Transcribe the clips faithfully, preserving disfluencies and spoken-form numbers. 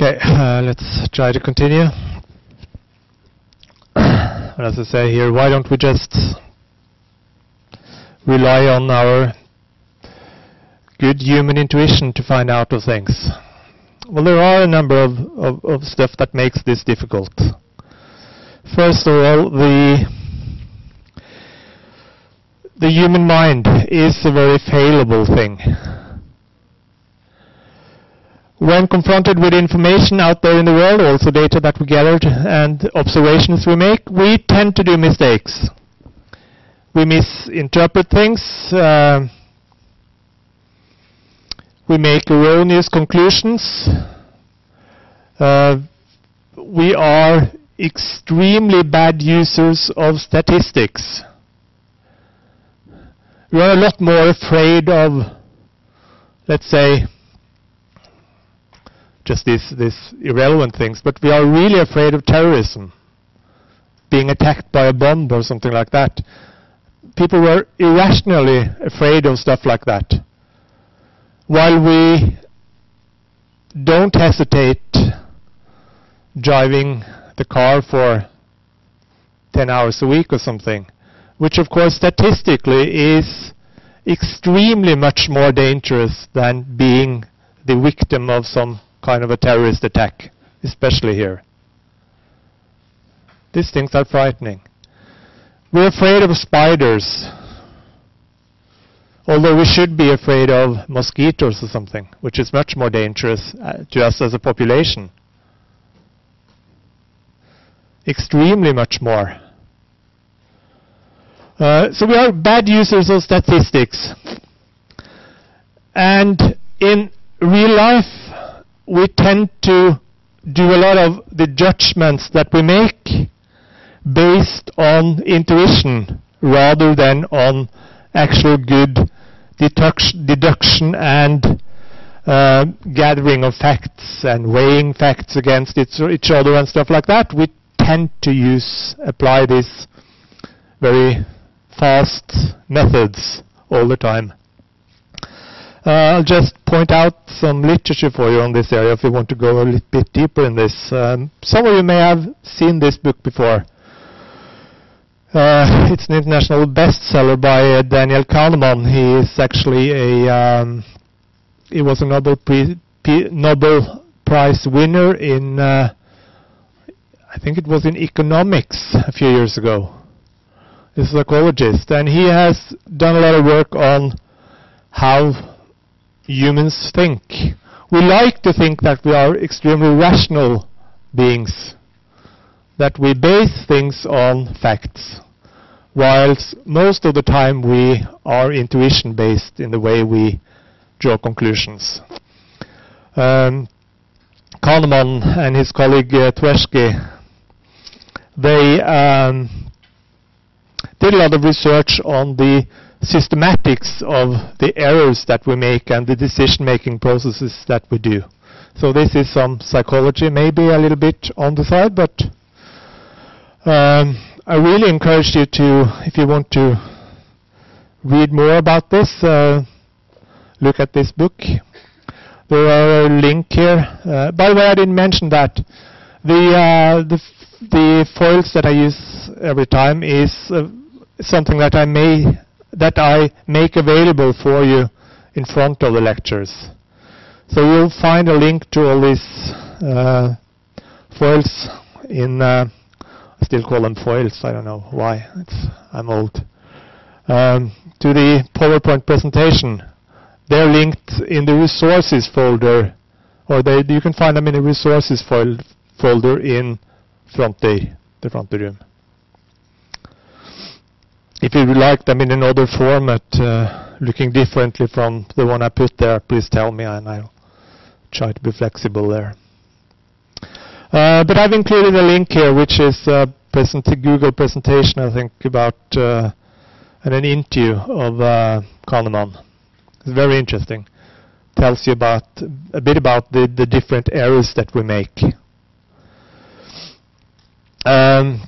Okay, uh, let's try to continue. As I say here, why don't we just rely on our good human intuition to find out of things? Well, there are a number of, of, of stuff that makes this difficult. First of all, the the human mind is a very fallible thing. When confronted with information out there in the world, also data that we gathered and observations we make, we tend to do mistakes. We misinterpret things. Uh, we make erroneous conclusions. Uh, we are extremely bad users of statistics. We are a lot more afraid of, let's say, just these, these irrelevant things, but we are really afraid of terrorism, being attacked by a bomb or something like that. People were irrationally afraid of stuff like that, while we don't hesitate driving the car for ten hours a week or something, which of course statistically is extremely much more dangerous than being the victim of some kind of a terrorist attack, especially here. These things are frightening. We're afraid of spiders, although we should be afraid of mosquitoes or something, which is much more dangerous uh, to us as a population. Extremely much more. Uh, so we are bad users of statistics. And in real life, we tend to do a lot of the judgments that we make based on intuition rather than on actual good deduction, deduction and uh, gathering of facts and weighing facts against each other and stuff like that. We tend to use, apply these very fast methods all the time. Uh, I'll just point out some literature for you on this area if you want to go a little bit deeper in this. Um, some of you may have seen this book before. Uh, it's an international bestseller by uh, Daniel Kahneman. He is actually a um, he was a Nobel, Pri- P- Nobel Prize winner in uh, I think it was in economics a few years ago. He's a psychologist, and he has done a lot of work on how humans think. We like to think that we are extremely rational beings, that we base things on facts, whilst most of the time we are intuition based in the way we draw conclusions. Um, Kahneman and his colleague uh, Tversky, they um, did a lot of research on the systematics of the errors that we make and the decision-making processes that we do. So this is some psychology, maybe a little bit on the side, but um, I really encourage you to, if you want to read more about this, uh, look at this book. There are a link here. Uh, by the way, I didn't mention that. The, uh, the, f- the foils that I use every time is uh, something that I may that I make available for you in front of the lectures. So you'll find a link to all these uh, foils in, uh, I still call them foils, I don't know why, it's, I'm old, um, to the PowerPoint presentation. They're linked in the resources folder, or they, you can find them in the resources fol- folder in Fronte, the Fronte room. If you would like them in another format, uh, looking differently from the one I put there, please tell me and I'll try to be flexible there. Uh, but I've included a link here which is a present- Google presentation, I think, about uh, and an interview of uh, Kahneman. It's very interesting. Tells you about a bit about the, the different errors that we make. Um,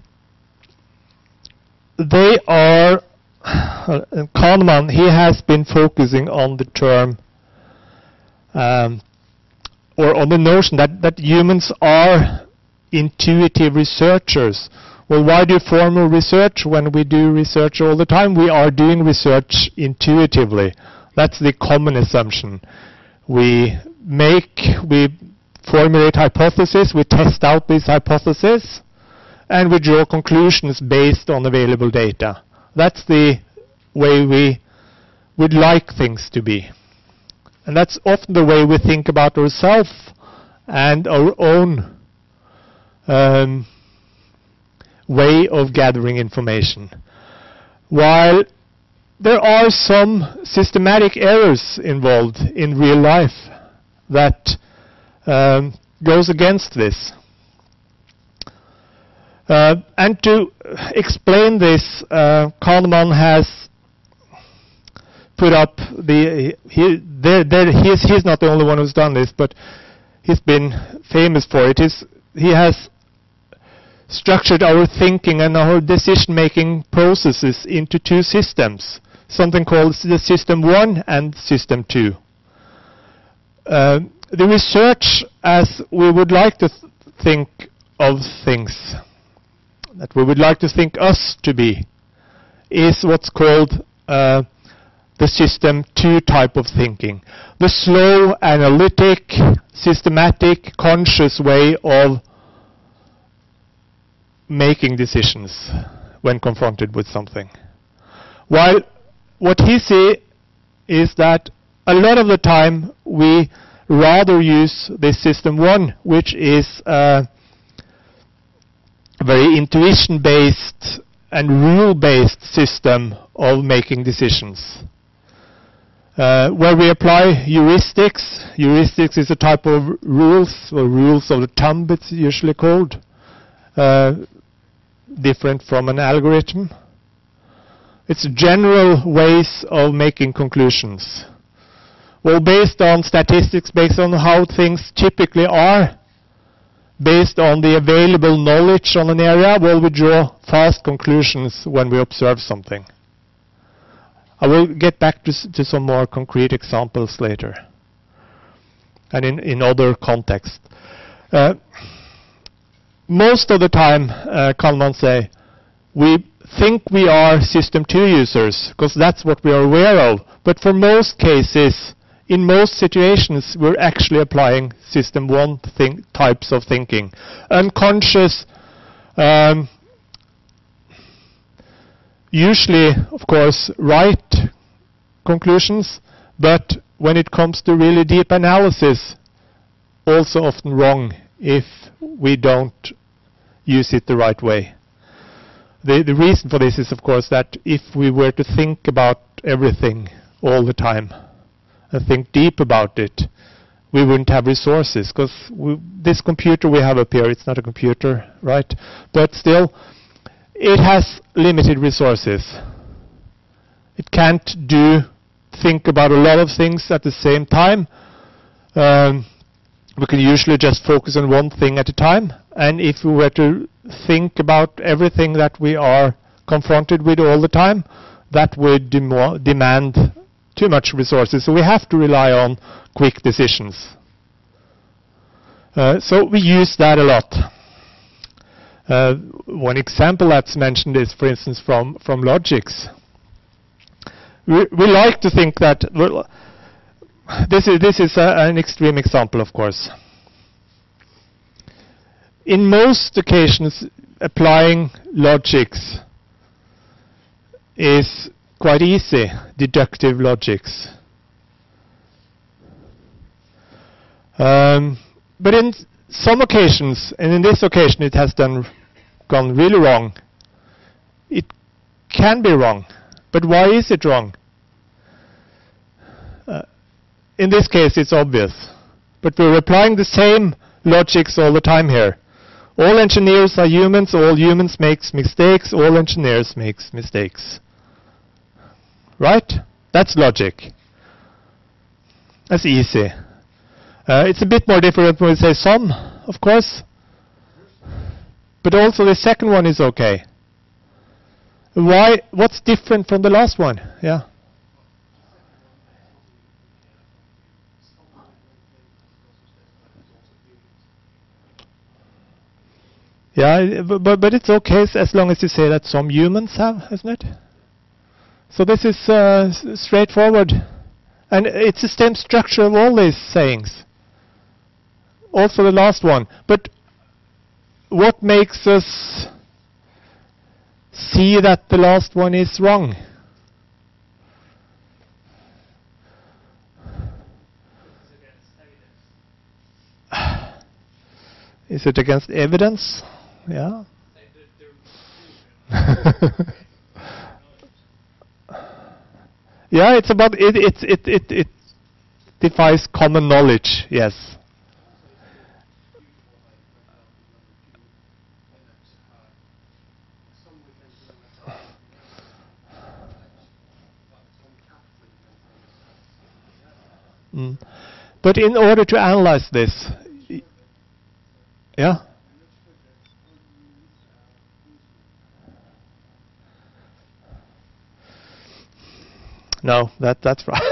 They are, uh, Kahneman, he has been focusing on the term um, or on the notion that, that humans are intuitive researchers. Well, why do formal research when we do research all the time? We are doing research intuitively. That's the common assumption. We make, we formulate hypotheses, we test out these hypotheses, and we draw conclusions based on available data. That's the way we would like things to be. And that's often the way we think about ourselves and our own um, way of gathering information. While there are some systematic errors involved in real life that um, goes against this. Uh, and to explain this, uh, Kahneman has put up the, he, there, there, he's, he's not the only one who's done this, but he's been famous for it. He's, he has structured our thinking and our decision-making processes into two systems, something called the System one and System two. Uh, the research, as we would like to th- think of things, that we would like to think us to be, is what's called uh, the System two type of thinking. The slow, analytic, systematic, conscious way of making decisions when confronted with something. While what he sees is that a lot of the time we rather use this System one, which is uh, a very intuition-based and rule-based system of making decisions. Uh, where we apply heuristics. Heuristics is a type of rules, or rules of the thumb it's usually called. Uh, different from an algorithm. It's general ways of making conclusions. Well, based on statistics, based on how things typically are, based on the available knowledge on an area, well, we draw fast conclusions when we observe something. I will get back to, s- to some more concrete examples later, and in, in other contexts. Uh, Most of the time, uh, Kahneman say, we think we are System two users, because that's what we are aware of. But for most cases, in most situations, we're actually applying System one think- types of thinking. Unconscious, um, usually, of course, right conclusions, but when it comes to really deep analysis, also often wrong if we don't use it the right way. The, the reason for this is, of course, that if we were to think about everything all the time and think deep about it, we wouldn't have resources, because this computer we have up here, it's not a computer, right? But still, it has limited resources. It can't do, think about a lot of things at the same time. Um, We can usually just focus on one thing at a time, and if we were to think about everything that we are confronted with all the time, that would demo- demand too much resources. So we have to rely on quick decisions. Uh, so we use that a lot. Uh, one example that's mentioned is, for instance, from, from logics. We, we like to think that... Well, This is, this is a, an extreme example, of course. In most occasions, applying logics is quite easy, deductive logics. Um, but in some occasions, and in this occasion it has done gone really wrong, it can be wrong. But why is it wrong? Uh, in this case it's obvious. But we're applying the same logics all the time here. All engineers are humans, all humans make mistakes, all engineers make mistakes. Right? That's logic. That's easy. Uh, it's a bit more difficult when we say some, of course. But also the second one is okay. Why? What's different from the last one? Yeah. Yeah, but, but it's okay as long as you say that some humans have, isn't it? So this is uh, s- straightforward. And it's the same structure of all these sayings. Also the last one. But what makes us see that the last one is wrong? Is it against evidence? Yeah. Yeah, it's about it. It it it it defies common knowledge. Yes. Mm. But in order to analyze this, y- yeah. No, that that's right.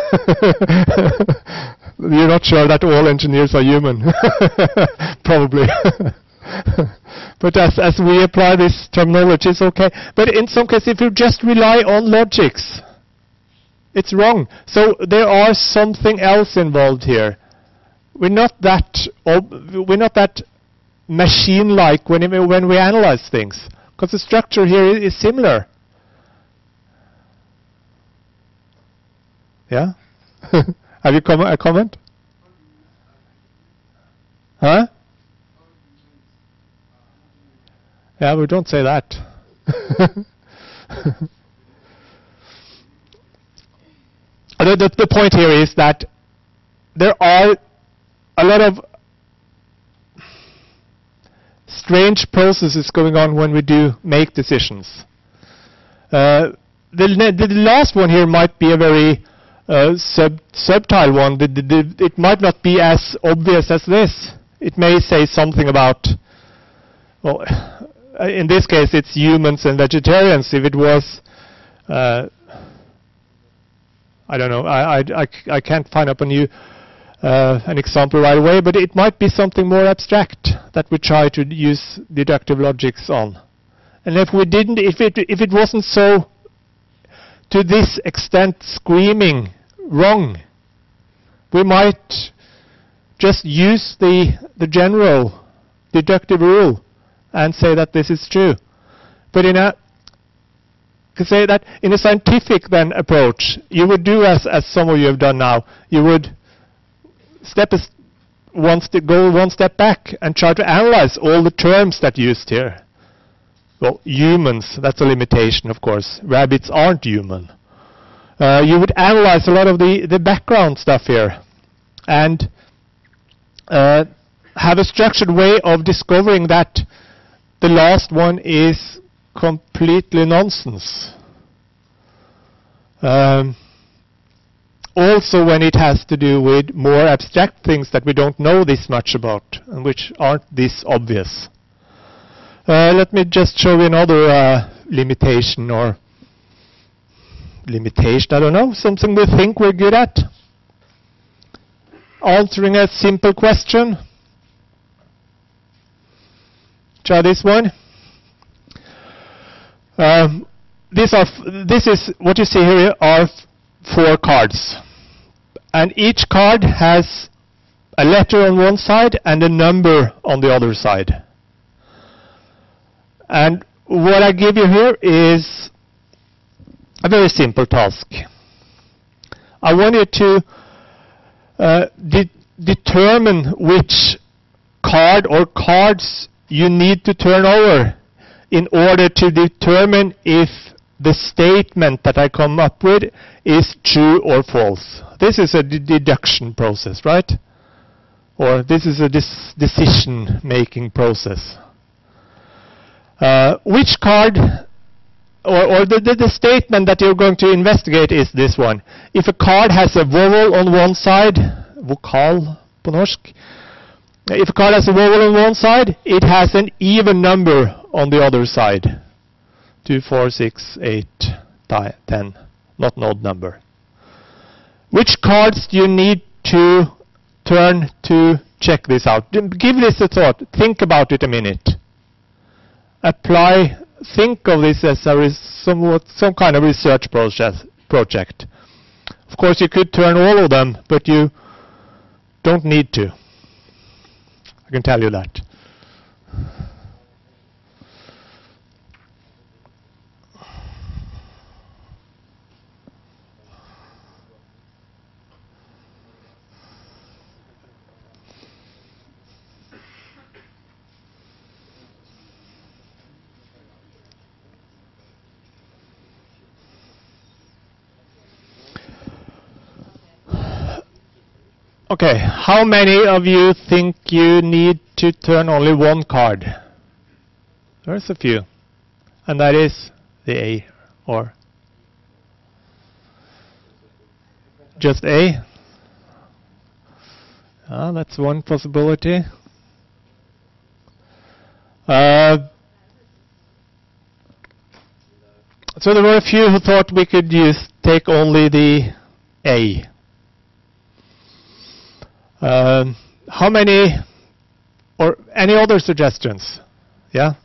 You're not sure that all engineers are human, probably. But as as we apply this terminology, it's okay. But in some cases, if you just rely on logics, it's wrong. So there are something else involved here. We're not that ob- we're not that machine-like when we, when we analyze things, because the structure here is, is similar. Yeah. Have you com- a comment? Huh? Yeah, we don't say that. the, the, the point here is that there are a lot of strange processes going on when we do make decisions. Uh, the, the, the last one here might be a very uh, sub, subtle one. The, the, the, it might not be as obvious as this. It may say something about, well, in this case it's humans and vegetarians. If it was, uh, I don't know, I, I, I, I can't find up a new uh, an example right away, but it might be something more abstract that we try to use deductive logics on. And if we didn't, if it if it wasn't so to this extent screaming wrong, we might just use the the general deductive rule and say that this is true. But in a can say that in a scientific then approach, you would do as as some of you have done now. You would step a, one st- go one step back and try to analyze all the terms that are used here. Well, humans, that's a limitation, of course. Rabbits aren't human. Uh, you would analyze a lot of the, the background stuff here and uh, have a structured way of discovering that the last one is completely nonsense. Um, also when it has to do with more abstract things that we don't know this much about and which aren't this obvious. Uh, let me just show you another uh, limitation or limitation, I don't know, something we think we're good at. Answering a simple question. Try this one. Um, these are f- this is what you see here are f- four cards. And each card has a letter on one side and a number on the other side. And what I give you here is a very simple task. I want you to uh, de- determine which card or cards you need to turn over in order to determine if the statement that I come up with is true or false. This is a de- deduction process, right? Or this is a dis- decision-making process. Uh, which card, or, or the, the, the statement that you're going to investigate is this one. If a card has a vowel on one side, vokal på norsk, if a card has a vowel on one side, it has an even number on the other side. two, four, six, eight, ten. Not an odd number. Which cards do you need to turn to check this out? Give this a thought. Think about it a minute. apply, think of this as a res somewhat some kind of research process, project. Of course, you could turn all of them, but you don't need to. I can tell you that. Okay, how many of you think you need to turn only one card? There's a few. And that is the A, or just A? Ah, that's one possibility. Uh, so there were a few who thought we could use take only the A. Um, how many, or any other suggestions? Yeah?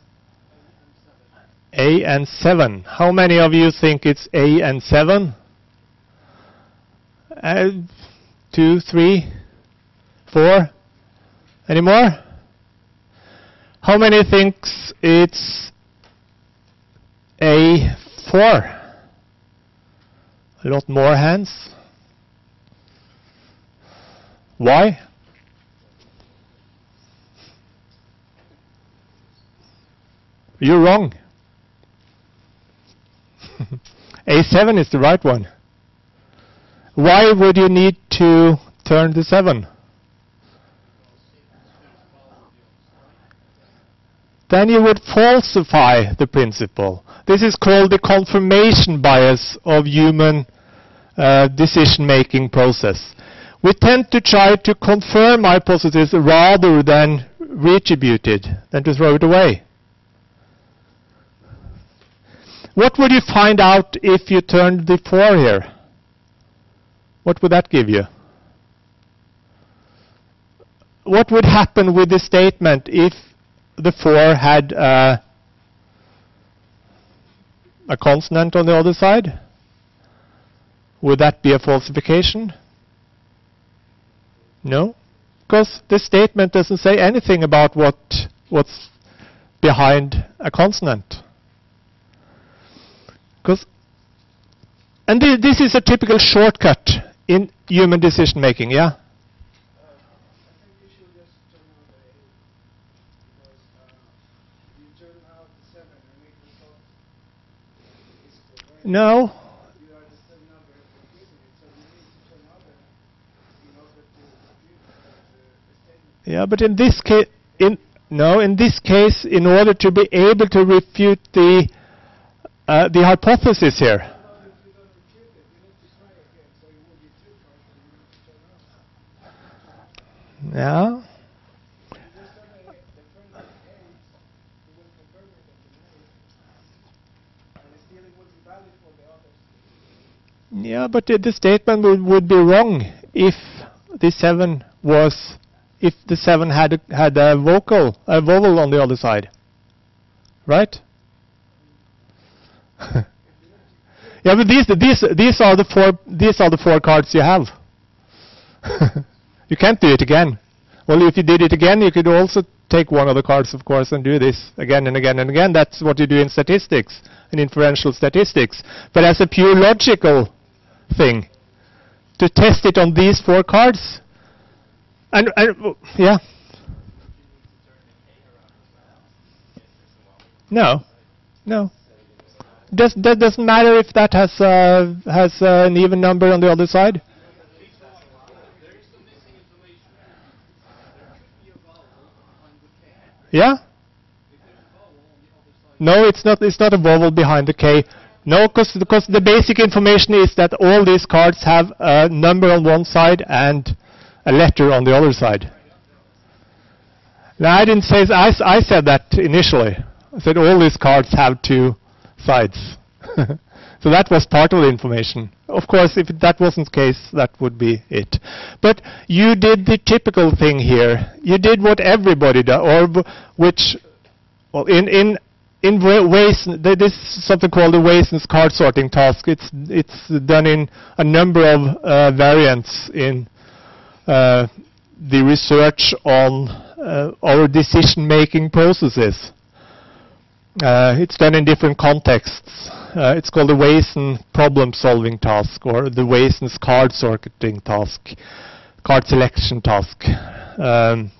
A and seven. How many of you think it's A and seven? Uh, two, three, four? Any more? How many thinks it's A four? A lot more hands. Why? You're wrong. A seven is the right one. Why would you need to turn the seven? Then you would falsify the principle. This is called the confirmation bias of human uh, decision-making process. We tend to try to confirm hypotheses rather than reattribute it, than to throw it away. What would you find out if you turned the four here? What would that give you? What would happen with the statement if the four had uh, a consonant on the other side? Would that be a falsification? No, because the statement doesn't say anything about what what's behind a consonant. Because, and th this is a typical shortcut in human decision making. Yeah. No. Yeah, but in this case, in no, in this case, in order to be able to refute the uh, the hypothesis here. Yeah. Yeah, but the, the statement would, would be wrong if the seven was, if the seven had a, had a vocal, a vowel on the other side, right? Yeah, but these these these are the four these are the four cards you have. You can't do it again. Well, if you did it again, you could also take one of the cards, of course, and do this again and again and again. That's what you do in statistics, in inferential statistics. But as a pure logical thing, to test it on these four cards, and, and yeah. No, no. Does that doesn't matter if that has uh, has uh, an even number on the other side. Yeah. No, it's not. It's not a vowel behind the K. No, because because the basic information is that all these cards have a number on one side and a letter on the other side. Now, I didn't say. I, I said that initially. I said all these cards have two sides. So that was part of the information. Of course, if that wasn't the case, that would be it. But you did the typical thing here. You did what everybody does, or which, well, in in in ways, this is something called the Wayson's card sorting task. It's it's done in a number of uh, variants in uh, the research on uh, our decision-making processes. Uh, it's done in different contexts. Uh, it's called the Wayson problem-solving task, or the Wayson's card sorting task, card selection task. Um,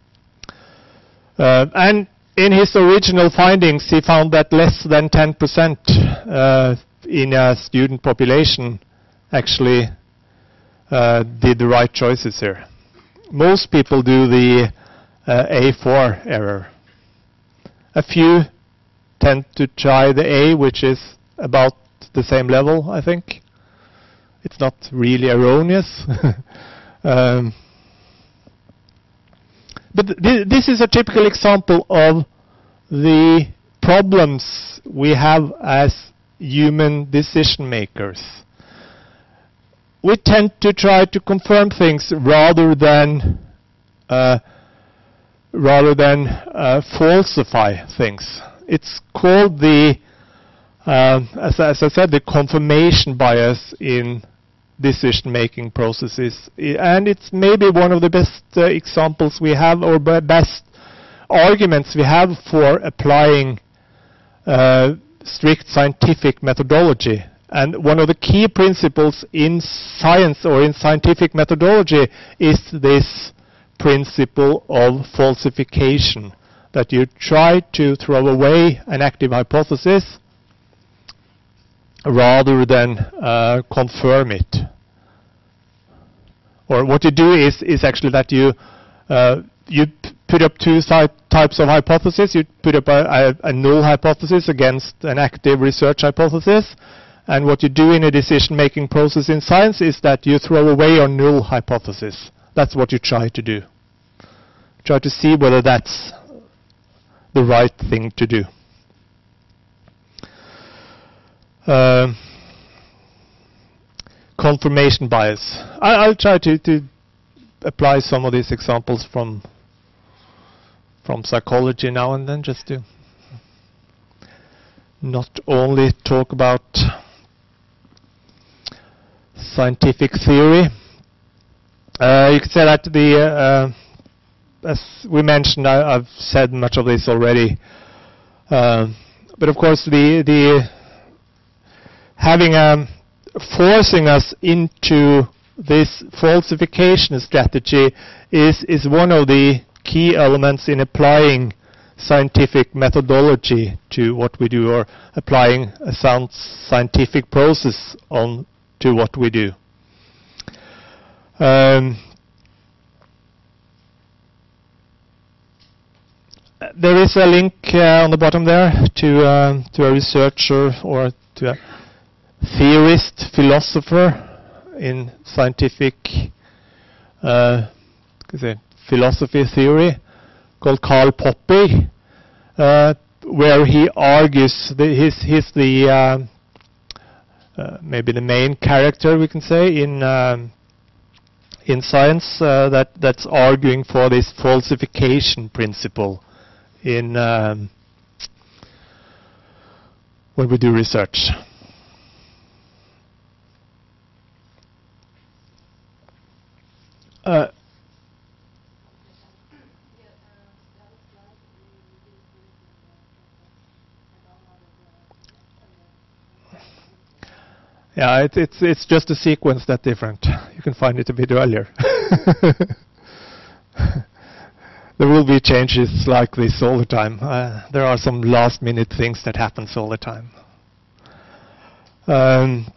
uh, and in his original findings, he found that less than ten percent uh, in a student population actually uh, did the right choices here. Most people do the uh, A four error. A few tend to try the A, which is about the same level, I think. It's not really erroneous. um, but th this is a typical example of the problems we have as human decision makers. We tend to try to confirm things rather than uh, rather than uh, falsify things. It's called the, uh, as, as I said, the confirmation bias in decision-making processes, and it's maybe one of the best uh, examples we have, or b best arguments we have for applying uh, strict scientific methodology. And one of the key principles in science or in scientific methodology is this principle of falsification, that you try to throw away an active hypothesis rather than uh, confirm it. Or what you do is, is actually that you uh, you p put up two types of hypotheses. You put up a, a, a null hypothesis against an active research hypothesis. And what you do in a decision-making process in science is that you throw away your null hypothesis. That's what you try to do. Try to see whether that's the right thing to do. Uh, confirmation bias. I, I'll try to, to apply some of these examples from from psychology now and then, just to not only talk about scientific theory. Uh, you could say that the, uh, as we mentioned, I, I've said much of this already. Uh, but of course, the the having um, forcing us into this falsification strategy is is one of the key elements in applying scientific methodology to what we do, or applying a sound scientific process on to what we do. Um, there is a link uh, on the bottom there to uh, to a researcher or to a theorist, philosopher in scientific uh, philosophy theory called Karl Popper, uh, where he argues that he's, he's the uh, uh, maybe the main character, we can say, in um, in science uh, that that's arguing for this falsification principle in um, when we do research. Uh, Yeah, it, it's it's just a sequence that's different. You can find it a bit earlier. There will be changes like this all the time. Uh, there are some last-minute things that happens all the time. Um,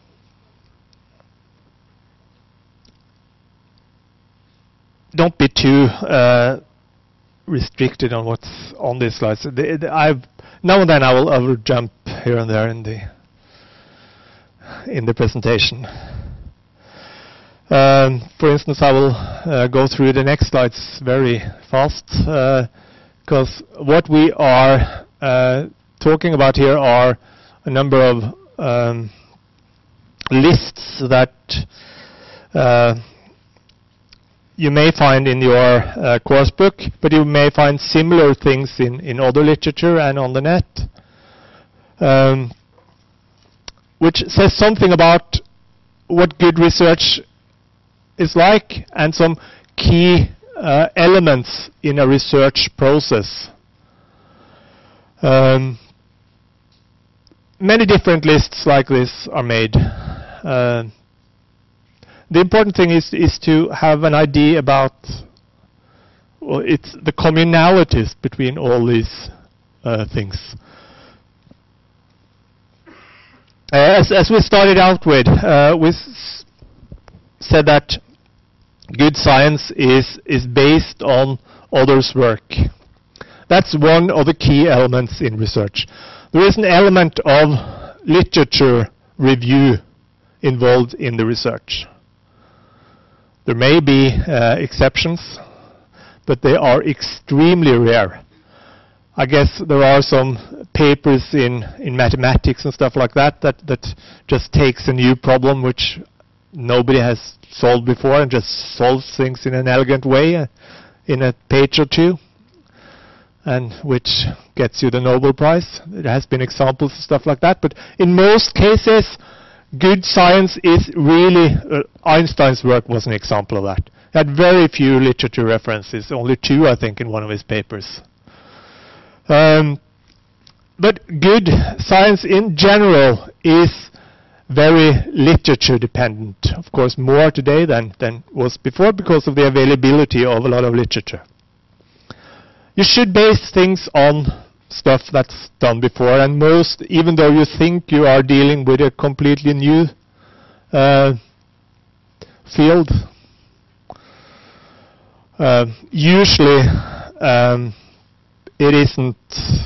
don't be too uh, restricted on what's on these slides. The, the, I've now and then I will, I will jump here and there in the in the presentation. Um, for instance, I will uh, go through the next slides very fast, because uh, what we are uh, talking about here are a number of um, lists that uh, you may find in your uh, course book, but you may find similar things in, in other literature and on the net. um, which says something about what good research is like and some key uh, elements in a research process. Um, many different lists like this are made. Uh, the important thing is, is to have an idea about well, it's the commonalities between all these uh, things. Uh, as, as we started out with, uh, we s said that good science is, is based on others' work. That's one of the key elements in research. There is an element of literature review involved in the research. There may be uh, exceptions, but they are extremely rare. I guess there are some papers in, in mathematics and stuff like that, that that just takes a new problem which nobody has solved before and just solves things in an elegant way uh, in a page or two, and which gets you the Nobel Prize. There has been examples of stuff like that, but in most cases, good science is really, uh, Einstein's work was an example of that. He had very few literature references, only two, I think, in one of his papers. Um, but good science in general is very literature dependent. Of course, more today than, than was before because of the availability of a lot of literature. You should base things on stuff that's done before, and most, even though you think you are dealing with a completely new uh, field, uh, usually um, it isn't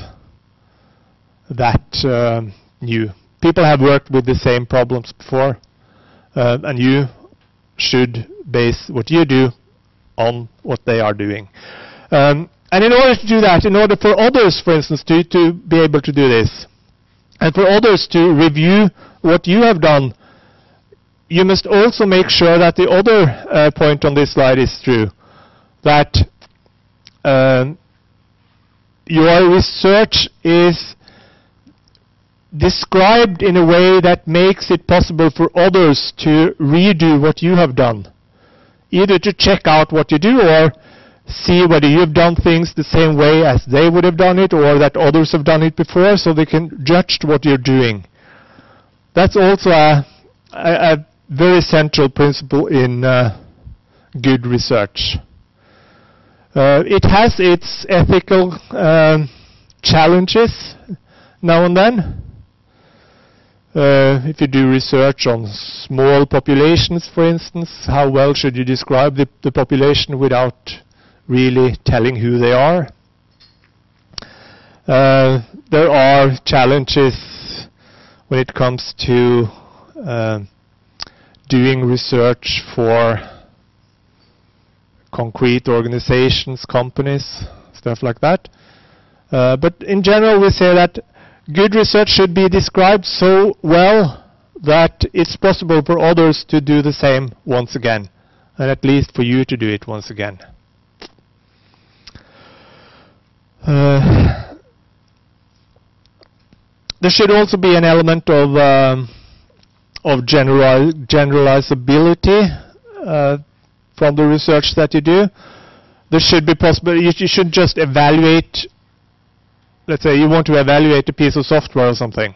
that uh, new. People have worked with the same problems before, uh, and you should base what you do on what they are doing. Um, and in order to do that, in order for others, for instance, to, to be able to do this, and for others to review what you have done, you must also make sure that the other uh, point on this slide is true, that um, your research is described in a way that makes it possible for others to redo what you have done, either to check out what you do or see whether you've done things the same way as they would have done it or that others have done it before, so they can judge what you're doing. That's also a, a, a very central principle in uh, good research. Uh, it has its ethical um, challenges now and then. Uh, if you do research on small populations, for instance, how well should you describe the, the population without really telling who they are? Uh, there are challenges when it comes to uh, doing research for concrete organizations, companies, stuff like that. Uh, but in general, we say that good research should be described so well that it's possible for others to do the same once again, and at least for you to do it once again. Uh, there should also be an element of um, of general generalizability uh, from the research that you do. There should be possible. You, you should just evaluate. Let's say you want to evaluate a piece of software or something.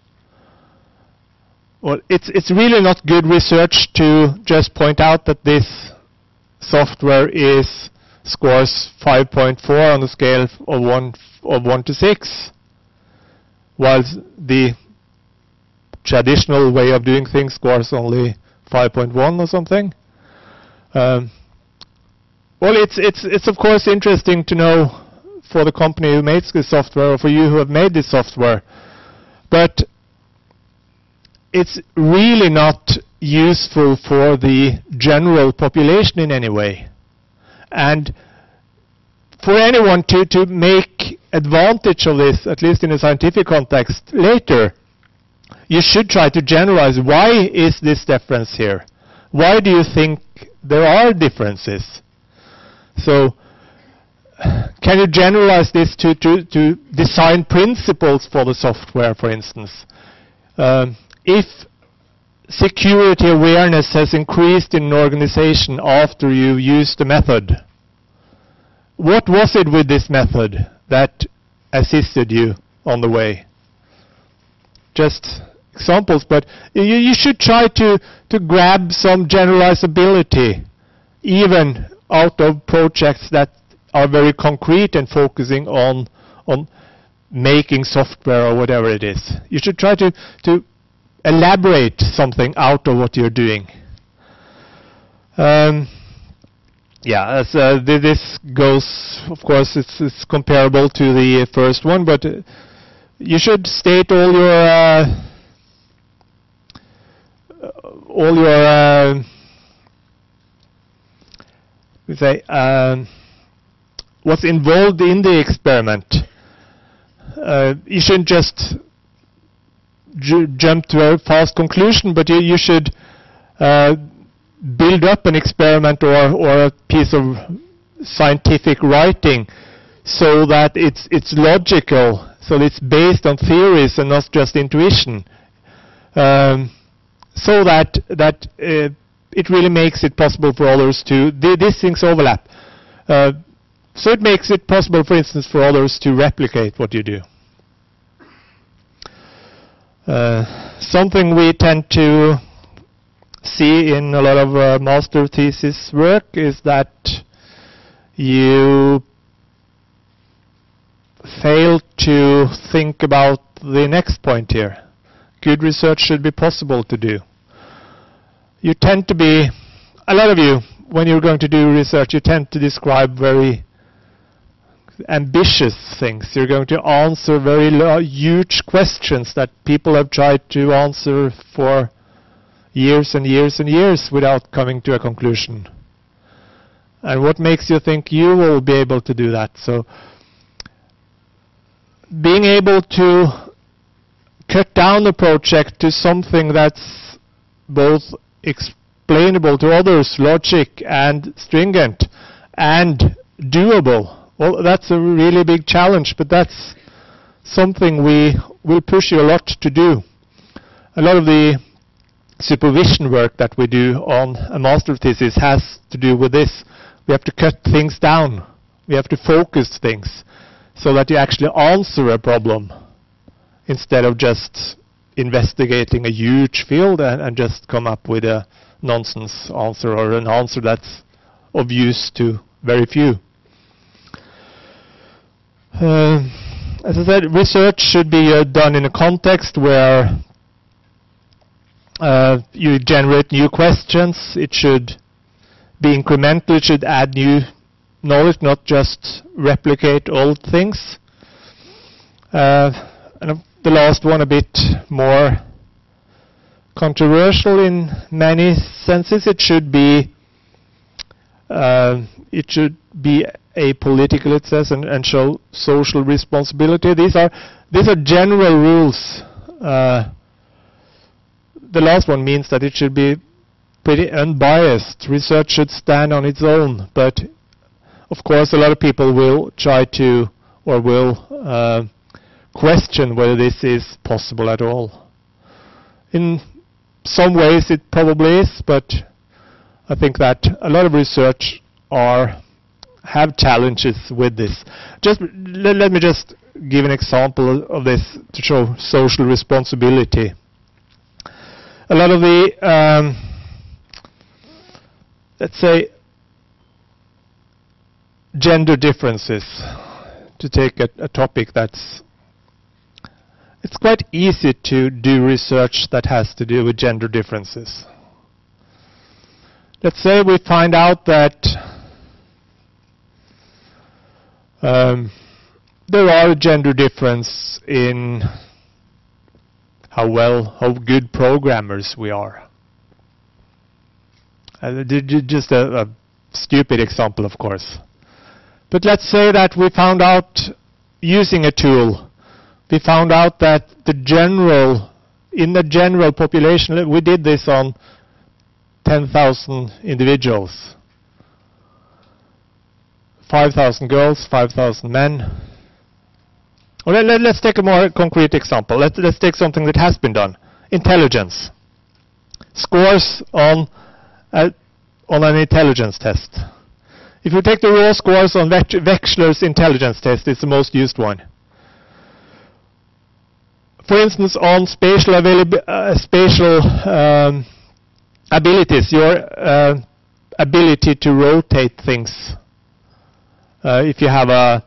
Well, it's it's really not good research to just point out that this software is scores five point four on the scale of one of one to six, whilst the traditional way of doing things scores only five point one or something. Um, well, it's it's it's of course interesting to know for the company who makes this software, or for you who have made this software, but it's really not useful for the general population in any way. And for anyone to, to make advantage of this, at least in a scientific context, later, you should try to generalize, why is this difference here? Why do you think there are differences? So, can you generalize this to, to, to design principles for the software, for instance? Um, if security awareness has increased in an organization after you used the method, what was it with this method that assisted you on the way? Just examples, but you, you should try to, to grab some generalizability, even out of projects that are very concrete and focusing on, on making software or whatever it is. You should try to, to elaborate something out of what you're doing. Um, yeah, as, uh, th this goes, of course, it's, it's comparable to the first one, but uh, you should state all your uh, all your uh, we say um, what's involved in the experiment. Uh, you shouldn't just ju jump to a fast conclusion, but you, you should uh, build up an experiment or, or a piece of scientific writing so that it's it's logical, so it's based on theories and not just intuition, um, so that that uh, it really makes it possible for others to th these things overlap. Uh, so it makes it possible, for instance, for others to replicate what you do. Uh, something we tend to see in a lot of uh, master thesis work is that you fail to think about the next point here. Good research should be possible to do. You tend to be, a lot of you, when you're going to do research, you tend to describe very ambitious things. You're going to answer very huge questions that people have tried to answer for years and years and years without coming to a conclusion. And what makes you think you will be able to do that? So, being able to cut down the project to something that's both explainable to others, logic and stringent, and doable. Well, that's a really big challenge, but that's something we will push you a lot to do. A lot of the supervision work that we do on a master thesis has to do with this. We have to cut things down. We have to focus things so that you actually answer a problem instead of just investigating a huge field and, and just come up with a nonsense answer or an answer that's of use to very few. Uh, as I said, research should be uh, done in a context where uh, you generate new questions. It should be incremental. It should add new knowledge, not just replicate old things. Uh, and the last one, a bit more controversial in many senses. It should be uh, it should be apolitical, it says, and, and show social responsibility. These are these are general rules. Uh, the last one means that it should be pretty unbiased. Research should stand on its own, but of course a lot of people will try to or will uh, question whether this is possible at all. In some ways it probably is, but I think that a lot of research are have challenges with this. Just let, let me just give an example of this to show social responsibility. A lot of the, um, let's say, gender differences, to take a, a topic that's, it's quite easy to do research that has to do with gender differences. Let's say we find out that Um, there are a gender difference in how well, how good programmers we are. Uh, just a, a stupid example, of course. But let's say that we found out, using a tool, we found out that the general, in the general population, we did this on ten thousand individuals. five thousand girls, five thousand men. Well, let, let, let's take a more concrete example. Let, let's take something that has been done. Intelligence. Scores on, uh, on an intelligence test. If you take the raw scores on Wechsler's intelligence test, it's the most used one. For instance, on spatial, uh, spatial um, abilities, your uh, ability to rotate things. Uh, if you have a,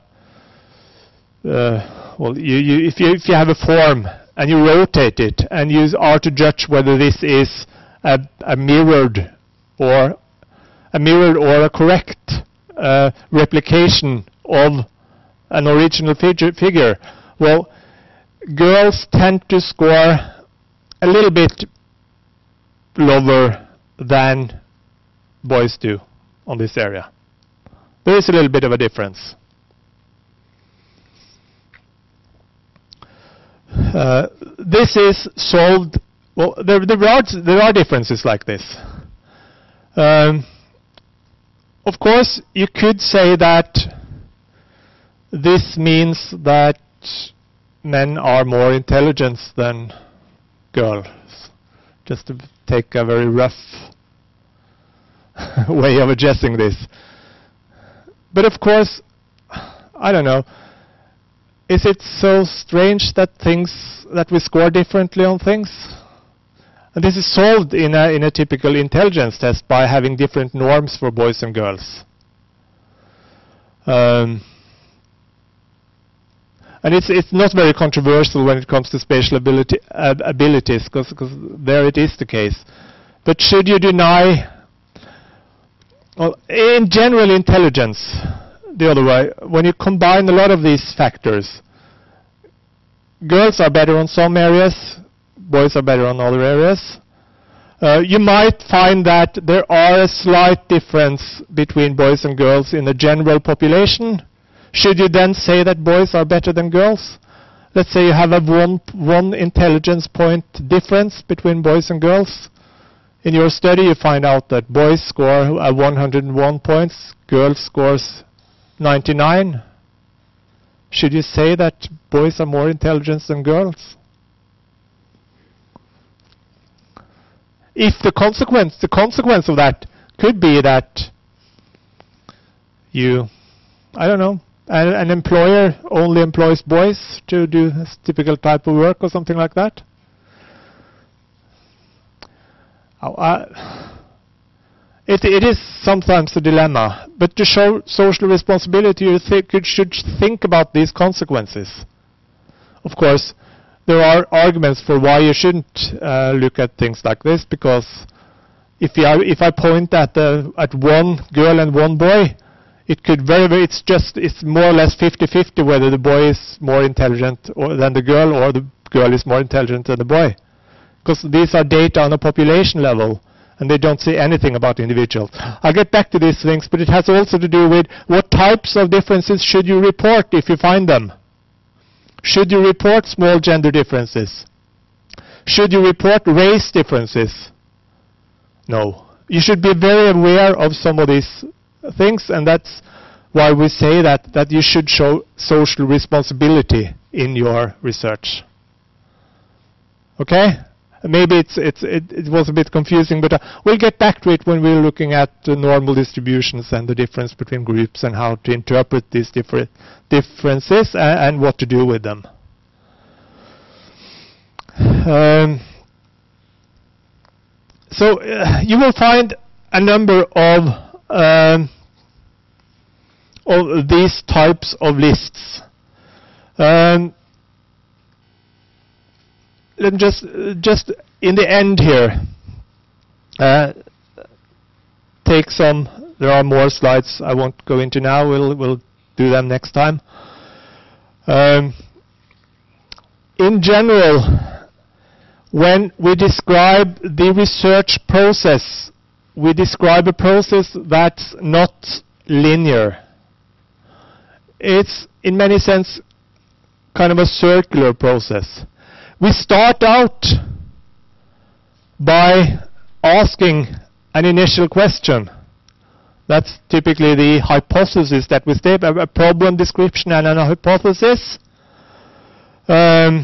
uh, well, you, you, if you if you have a form and you rotate it, and you are to judge whether this is a, a mirrored or a mirrored or a correct uh, replication of an original figure, figure, well, girls tend to score a little bit lower than boys do on this area. There is a little bit of a difference. Uh, this is solved. Well, there, there, are, there are differences like this. Um, of course, you could say that this means that men are more intelligent than girls, just to take a very rough way of addressing this. But of course, I don't know, is it so strange that things, that we score differently on things? And this is solved in a, in a typical intelligence test by having different norms for boys and girls. Um, And it's it's not very controversial when it comes to spatial ability, uh, abilities, because there it is the case. But should you deny, well, in general intelligence, the other way, when you combine a lot of these factors, girls are better on some areas, boys are better on other areas. Uh, you might find that there are a slight difference between boys and girls in the general population. Should you then say that boys are better than girls? Let's say you have a one, one intelligence point difference between boys and girls. In your study you find out that boys score uh, one hundred one points, girls scores ninety-nine. Should you say that boys are more intelligent than girls? If the consequence, the consequence of that could be that you, I don't know, An, an employer only employs boys to do a typical type of work or something like that. Oh, uh, it, it is sometimes a dilemma, but to show social responsibility, you think, you should think about these consequences. Of course, there are arguments for why you shouldn't uh, look at things like this, because if, you are, if I point at, the, at one girl and one boy, it could very, very, it's just, it's more or less fifty fifty whether the boy is more intelligent or, than the girl, or the girl is more intelligent than the boy. Because these are data on a population level, and they don't say anything about individuals. I'll get back to these things, but it has also to do with what types of differences should you report if you find them. Should you report small gender differences? Should you report race differences? No. You should be very aware of some of these things, and that's why we say that, that you should show social responsibility in your research. Okay? Maybe it's, it's, it, it was a bit confusing, but uh, we'll get back to it when we're looking at the normal distributions and the difference between groups and how to interpret these different differences and, and what to do with them. Um, so uh, you will find a number of Um, of these types of lists. Um, let me just, uh, just in the end here, uh, take some. There are more slides I won't go into now. We'll we'll do them next time. Um, in general, when we describe the research process, we describe a process that's not linear. It's, in many sense, kind of a circular process. We start out by asking an initial question. That's typically the hypothesis that we state, a problem description and a hypothesis. Um,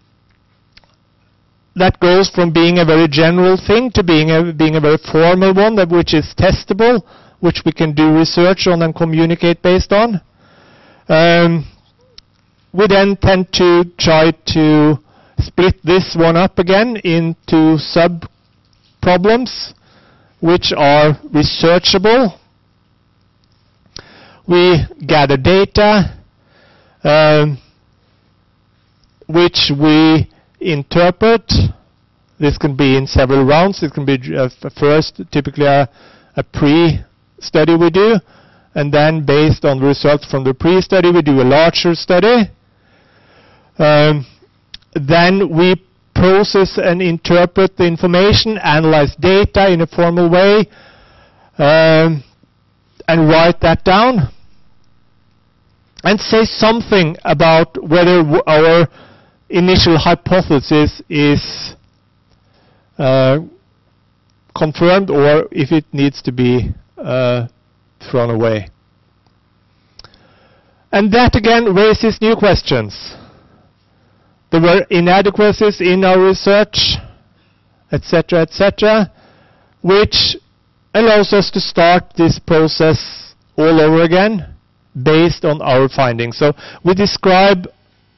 that goes from being a very general thing to being a, being a very formal one, that which is testable, which we can do research on and communicate based on. Um, we then tend to try to split this one up again into sub-problems, which are researchable. We gather data, um, which we interpret. This can be in several rounds. It can be uh, first, typically a, a pre-study we do, and then based on the results from the pre-study, we do a larger study. Um, then we process and interpret the information, analyze data in a formal way, um, and write that down, and say something about whether w- our initial hypothesis is uh, confirmed or if it needs to be uh, thrown away. And that again raises new questions. There were inadequacies in our research, et cetera, et cetera, which allows us to start this process all over again based on our findings. So we describe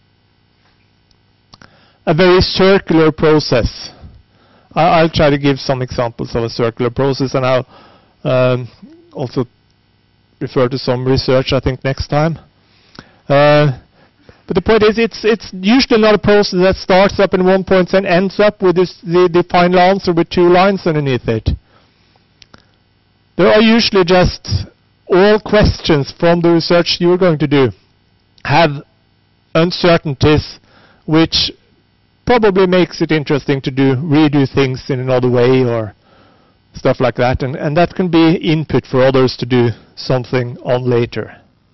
a very circular process. I, I'll try to give some examples of a circular process, and I'll um, also refer to some research, I think, next time. Uh, but the point is, it's it's usually not a process that starts up in one point and ends up with this, the, the final answer with two lines underneath it. There are usually just all questions from the research you're going to do have uncertainties which probably makes it interesting to do redo things in another way or stuff like that, and, and that can be input for others to do something on later.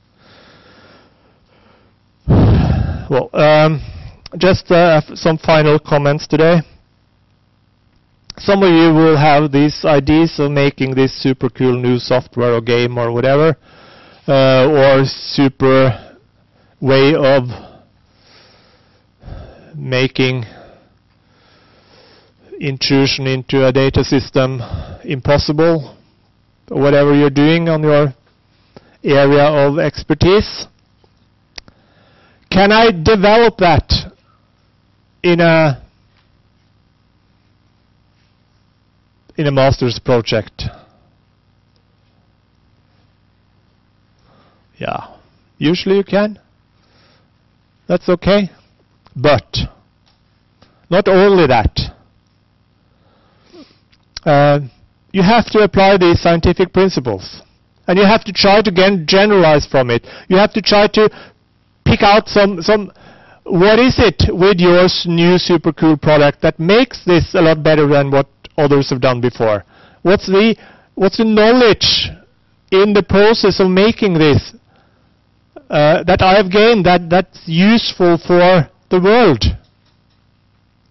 Well, um, just uh, some final comments today. Some of you will have these ideas of making this super cool new software or game or whatever, uh, or super way of making intrusion into a data system impossible, or whatever you're doing on your area of expertise. Can I develop that in a in a master's project? Yeah, usually you can. That's okay. But not only that. Uh, you have to apply these scientific principles. And you have to try to gen- generalize from it. You have to try to pick out some, some what is it with your new super cool product that makes this a lot better than what others have done before? What's the what's the knowledge in the process of making this uh, that I have gained that that's useful for the world?